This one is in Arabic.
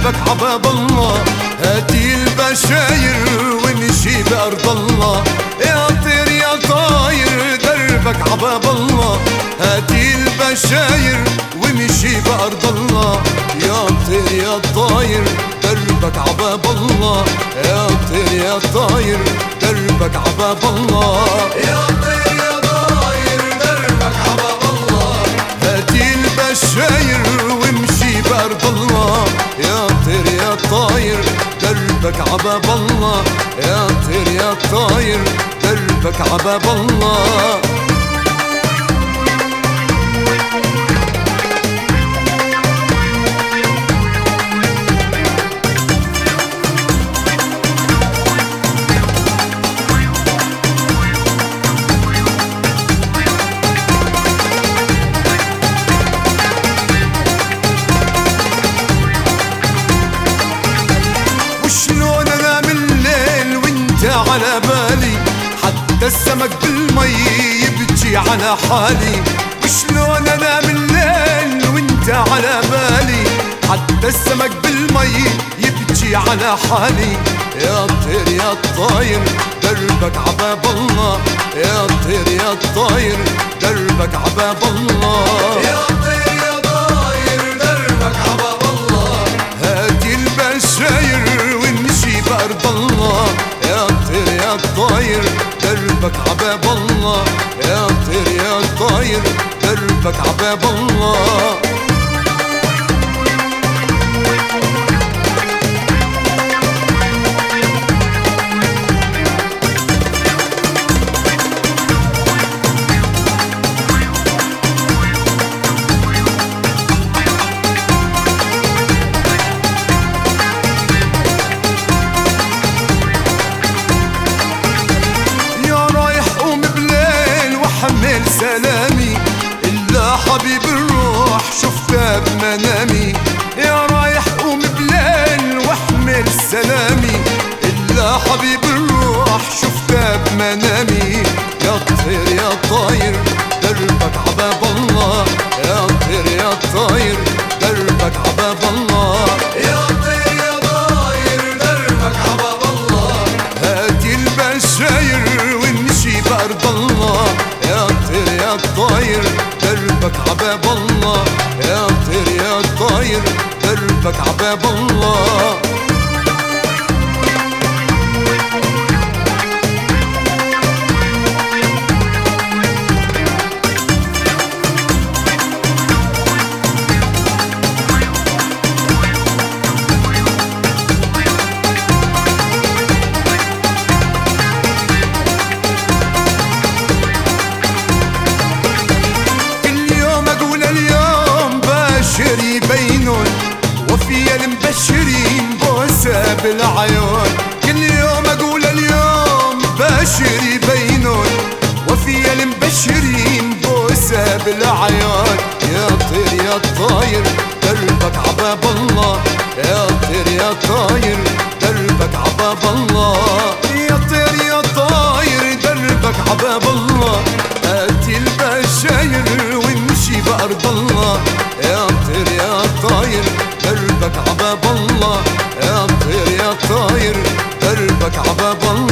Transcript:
دربك عباب الله، هاتي البشاير ونمشي بأرض الله. يا طير يا طاير دربك عباب الله، هاتي البشاير ونمشي بأرض الله. يا طير يا طاير دربك عباب الله، يا طير يا طاير دربك عباب الله. يا طير يا طاير دربك عباب الله، هاتي البشاير وامشي بأرض الله. يا طير يا طاير دربك عباب الله، يا طير يا طاير دربك عباب الله. وشلون انام الليل وانت على بالي، حتى السمك بالمي يبكي على حالي. وشلون انام الليل وانت على بالي، حتى السمك بالمي يبكي على حالي. يا طير يا طاير دربك عباب الله، يا طير يا طاير دربك عباب الله. يا طير يا طاير دربك عباب الله، هاتي البشاير ونمشي بأرض الله. يا طير يا طاير دربك عباب الله، يا طير يا طاير دربك عباب الله. حمل سلامي إلا حبيب الروح شفته بمنامي. يا رايح قوم بليل واحمل سلامي إلا حبيب الروح شفته بمنامي. يا طير يا طاير دربك عباب الله، يا طير يا طاير دربك عباب الله. يا طير يا طاير دربك عباب الله، هاتي البشاير ونمشي بأرض الله. يا طير يا طاير دربك عباب الله، يا طير يا طاير دربك عباب الله. يبينون وفي المبشرين بوسة بالعيون، كل يوم اقول اليوم باشر يبينون وفي المبشرين بوسة بالعيون. يا طير يا طاير دربك عباب الله، يا طير يا طاير دربك عباب الله. يا طير يا طاير دربك عباب الله، هاتي البشاير ونمشي بأرض الله. يا طير يا طاير دربك عباب الله، يا طير يا طاير دربك عباب الله.